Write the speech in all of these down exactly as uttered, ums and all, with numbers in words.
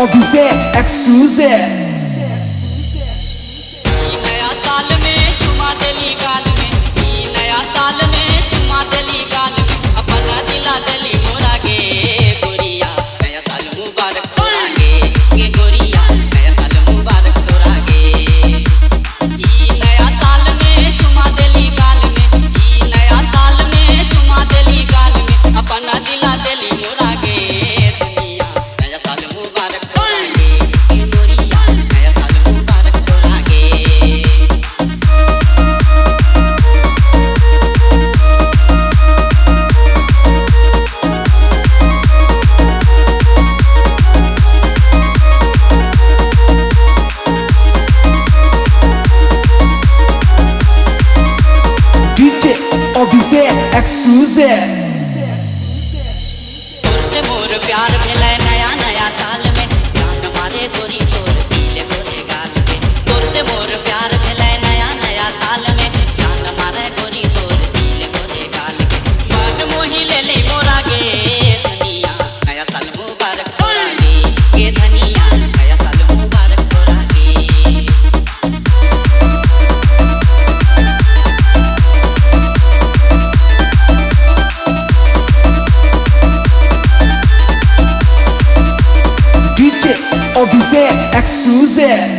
Abhishek exclusive. नया साल में चुमा देली गाल में, ई नया साल में चुमा देली गाल में, अपना दिला देली मोरा गे गोरिया, नया साल मुबारक तोरा गे, गे गोरिया नया साल मुबारक तोरा गे। ई नया साल में चुमा देली गाल में, ई नया साल में चुमा देली गाल में, अपना दिला देली मोरा गे दुनिया, नया साल मुबारक तोरा गे, गे गोरिया नया साल मुबारक तोरा गे। DJ Abhishek exclusive. तोरसे मोर प्यार भेलै नया नया साल में, जान मारे गोरी तोर पीले गोरे गाल में। तोरसे मोर प्यार भेलै नया नया साल में, जान मारे गोरी तोर पीले गोरे गाल में। मन मोही लेली मोरा गे धनिया, नया साल मुबारक तोरा गे, गे धनिया नया साल मुबारक तोरा गे। DJ Abhishek exclusive.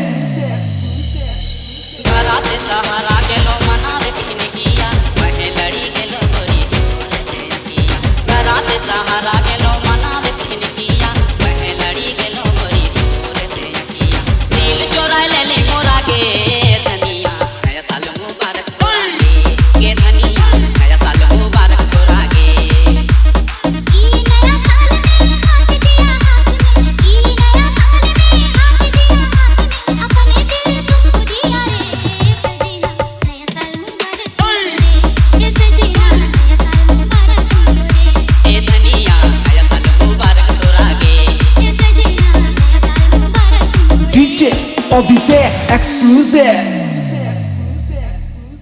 घराते सहारा गेलो मनावे पिकनिकिया, बहे लड़ी गेलो गोरी दूर से अकिया। घराते सहारा गेलो मनावे पिकनिकिया, बहे लड़ी गेलो गोरी दूर से अकिया। दिल चोराय लेली मोरा गे धनिया, नया साल मुबारक तोरा गे, गे धनिया नया साल मुबारक तोरा गे। ई नया साल में हाथ दिया हाथ में, ई नया साल में हाथ दिया हाथ में, अपने दिल तुमको दिया रे सजना, नया साल मुबारक तोरे, ये सजना नया साल मुबारक तोरे, ए धनिया नया साल मुबारक तोरा गे। ये सजना नया साल मुबारक तोरे। DJ Abhishek exclusive.